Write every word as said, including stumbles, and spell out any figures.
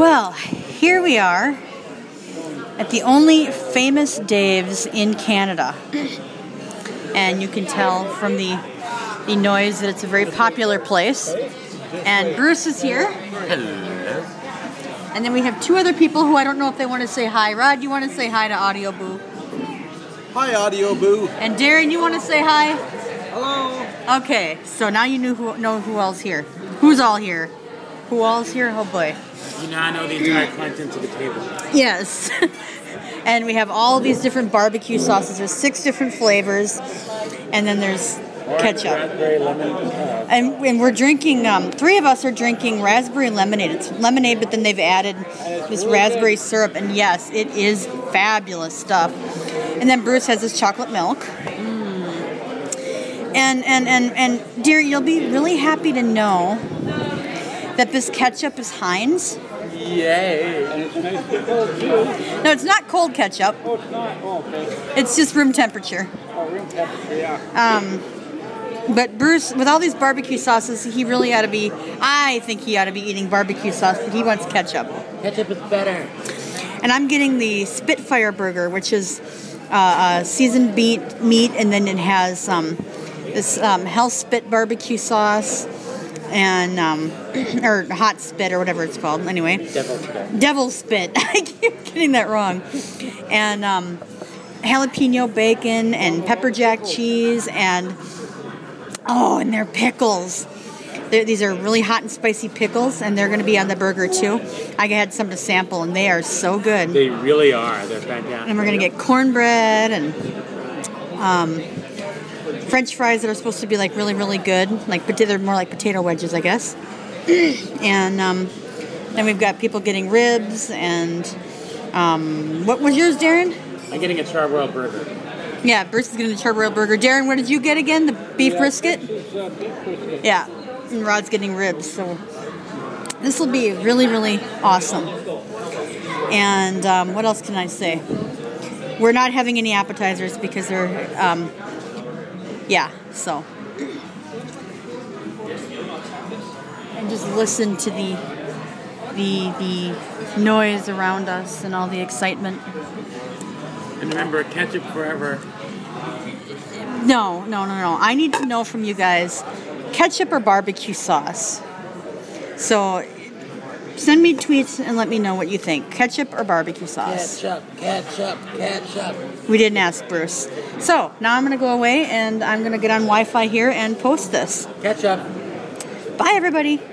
Well, here we are at the only famous Dave's in Canada. And you can tell from the, the noise that it's a very popular place. And Bruce is here. Hello. And then we have two other people who I don't know if they want to say hi. Rod, you want to say hi to Audio Boo? Hi, Audio Boo. And Darren, you want to say hi? Hello. Okay, so now you knew who, know who all's here. Who's all here? Who all's here? Oh boy. You now know the entire contents of the table. Yes. And we have all these different barbecue sauces. There's six different flavors. And then there's ketchup. Raspberry, lemon, uh, And, and we're drinking, um, three of us are drinking raspberry lemonade. It's lemonade, but then they've added this raspberry syrup. And yes, it is fabulous stuff. And then Bruce has his chocolate milk. Mm. And, and, and, and dear, you'll be really happy to know that this ketchup is Heinz. Yay. No, it's not cold ketchup. Oh, it's not? Oh, okay. It's just room temperature. Oh, room temperature, yeah. Um, but Bruce, with all these barbecue sauces, he really ought to be, I think he ought to be eating barbecue sauce, but he wants ketchup. Ketchup is better. And I'm getting the Spitfire burger, which is uh, uh, seasoned meat, meat, and then it has um, this um, Hell Spit barbecue sauce, and um, or hot spit or whatever it's called. Anyway, Devil spit. Devil spit. I keep getting that wrong. And um, jalapeno bacon and pepper jack cheese and oh, and they're pickles. They're, these are really hot and spicy pickles, and they're going to be on the burger too. I had some to sample, and they are so good. They really are. They're fantastic. And we're going to get cornbread and um, French fries that are supposed to be like really, really good. Like they're more like potato wedges, I guess. And um, then we've got people getting ribs and um, what was yours, Darren? I'm getting a charbroiled burger. Yeah, Bruce is getting the charbroiled burger. Darren, what did you get again? The beef brisket? It's uh, beef brisket. Yeah, and Rod's getting ribs. So this will be really, really awesome. And um, what else can I say? We're not having any appetizers because they're, um, yeah, so. And just listen to the, the, the noise around us and all the excitement. And remember, ketchup forever. No, no, no, no. I need to know from you guys, ketchup or barbecue sauce. So send me tweets and let me know what you think. Ketchup or barbecue sauce? Ketchup, ketchup, ketchup. We didn't ask Bruce. So now I'm going to go away and I'm going to get on Wi-Fi here and post this. Ketchup. Bye, everybody.